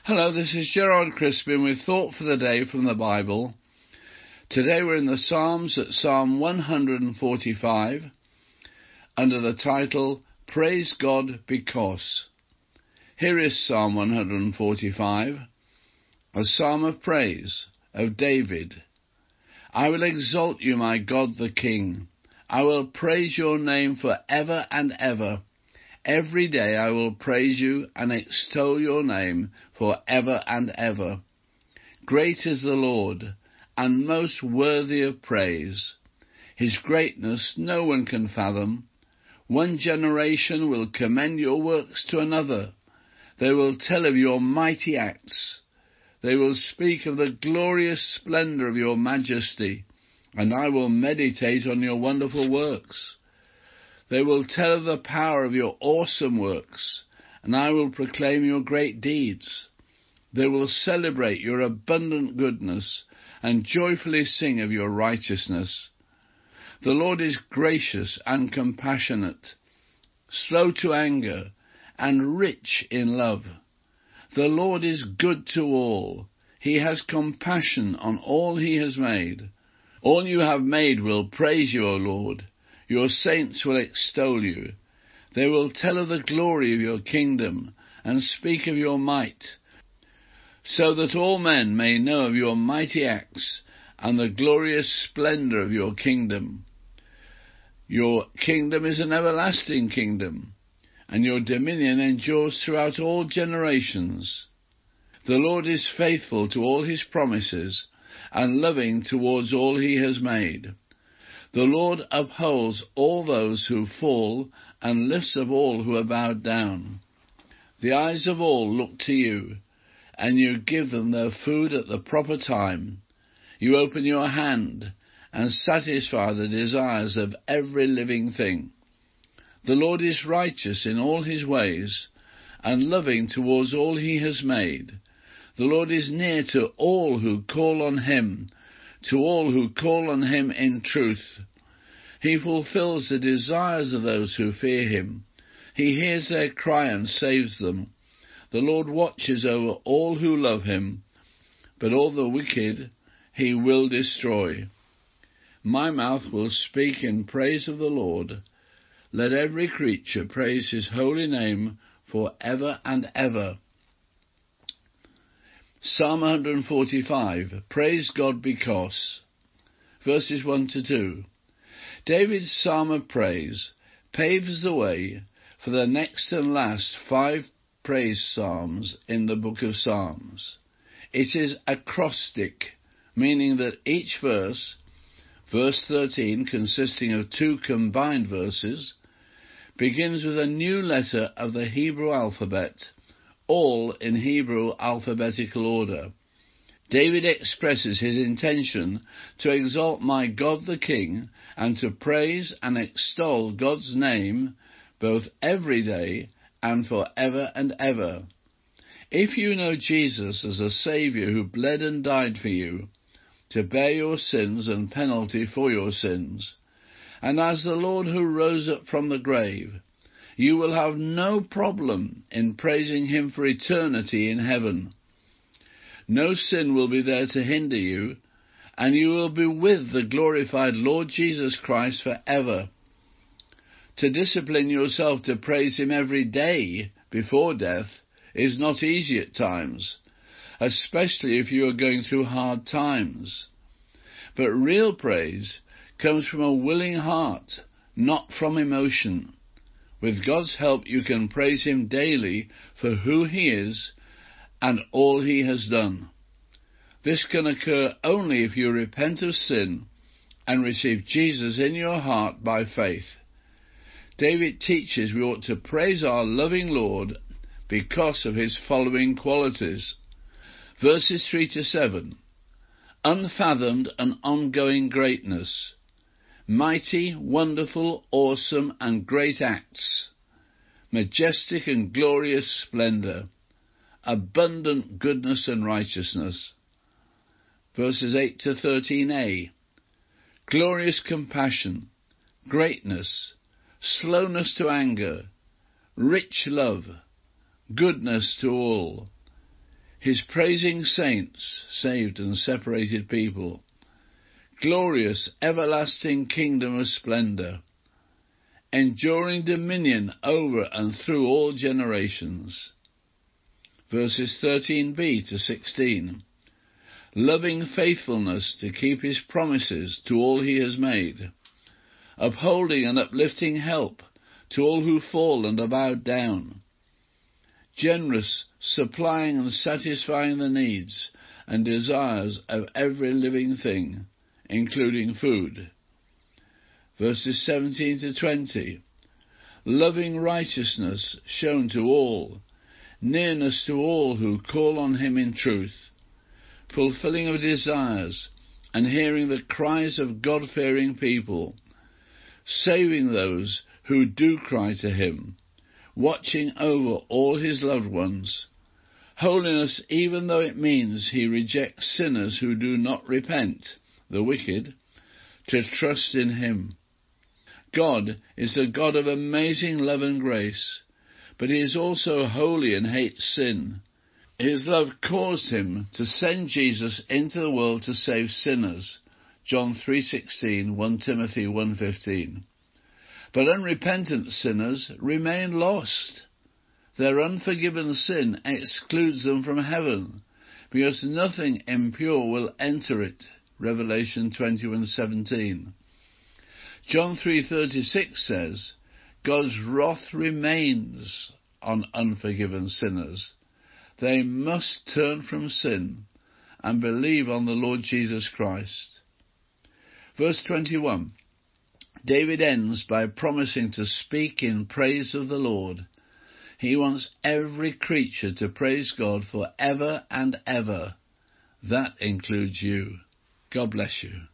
Hello, this is Gerard Crispin with Thought for the Day from the Bible. Today we're in the Psalms at Psalm 145 under the title, Praise God Because. Here is Psalm 145, a psalm of praise of David. I will exalt you, my God the King. I will praise your name for ever and ever. Every day I will praise you and extol your name for ever and ever. Great is the Lord, and most worthy of praise. His greatness no one can fathom. One generation will commend your works to another. They will tell of your mighty acts. They will speak of the glorious splendor of your majesty, and I will meditate on your wonderful works. They will tell of the power of your awesome works, and I will proclaim your great deeds. They will celebrate your abundant goodness and joyfully sing of your righteousness. The Lord is gracious and compassionate, slow to anger, and rich in love. The Lord is good to all. He has compassion on all he has made. All you have made will praise you, O Lord. Your saints will extol you. They will tell of the glory of your kingdom and speak of your might, so that all men may know of your mighty acts and the glorious splendor of your kingdom. Your kingdom is an everlasting kingdom, and your dominion endures throughout all generations. The Lord is faithful to all his promises and loving towards all he has made. The Lord upholds all those who fall and lifts up all who are bowed down. The eyes of all look to you, and you give them their food at the proper time. You open your hand and satisfy the desires of every living thing. The Lord is righteous in all his ways and loving towards all he has made. The Lord is near to all who call on him, to all who call on him in truth. He fulfills the desires of those who fear him. He hears their cry and saves them. The Lord watches over all who love him, but all the wicked he will destroy. My mouth will speak in praise of the Lord. Let every creature praise his holy name for ever and ever. Psalm 145, Praise God Because. Verses 1 to 2. David's psalm of praise paves the way for the next and last 5 praise psalms in the book of Psalms. It is acrostic, meaning that each verse 13, consisting of 2 combined verses, begins with a new letter of the Hebrew alphabet, all in Hebrew alphabetical order. David expresses his intention to exalt my God the King and to praise and extol God's name both every day and for ever and ever. If you know Jesus as a Saviour who bled and died for you, to bear your sins and penalty for your sins, and as the Lord who rose up from the grave, you will have no problem in praising him for eternity in heaven. No sin will be there to hinder you, and you will be with the glorified Lord Jesus Christ forever. To discipline yourself to praise him every day before death is not easy at times, especially if you are going through hard times. But real praise comes from a willing heart, not from emotion. With God's help, you can praise him daily for who he is and all he has done. This can occur only if you repent of sin and receive Jesus in your heart by faith. David teaches we ought to praise our loving Lord because of his following qualities. Verses 3 to 7. Unfathomed and ongoing greatness. Mighty, wonderful, awesome, and great acts. Majestic and glorious splendor. Abundant goodness and righteousness. Verses 8 to 13a. Glorious compassion, greatness, slowness to anger, rich love, goodness to all. His praising saints, saved and separated people. Glorious, everlasting kingdom of splendour, enduring dominion over and through all generations. Verses 13b to 16. Loving faithfulness to keep his promises to all he has made, upholding and uplifting help to all who fall and are bowed down, generous, supplying and satisfying the needs and desires of every living thing, including food. Verses 17 to 20. Loving righteousness shown to all, nearness to all who call on him in truth, fulfilling of desires and hearing the cries of God-fearing people, saving those who do cry to him, watching over all his loved ones, holiness even though it means he rejects sinners who do not repent, the wicked, to trust in him. God is a God of amazing love and grace, but he is also holy and hates sin. His love caused him to send Jesus into the world to save sinners, John 3:16, 1 Timothy 1:15. But unrepentant sinners remain lost. Their unforgiven sin excludes them from heaven, because nothing impure will enter it, Revelation 21:17. John 3:36 says, God's wrath remains on unforgiven sinners. They must turn from sin and believe on the Lord Jesus Christ. Verse 21. David ends by promising to speak in praise of the Lord. He wants every creature to praise God for ever and ever. That includes you. God bless you.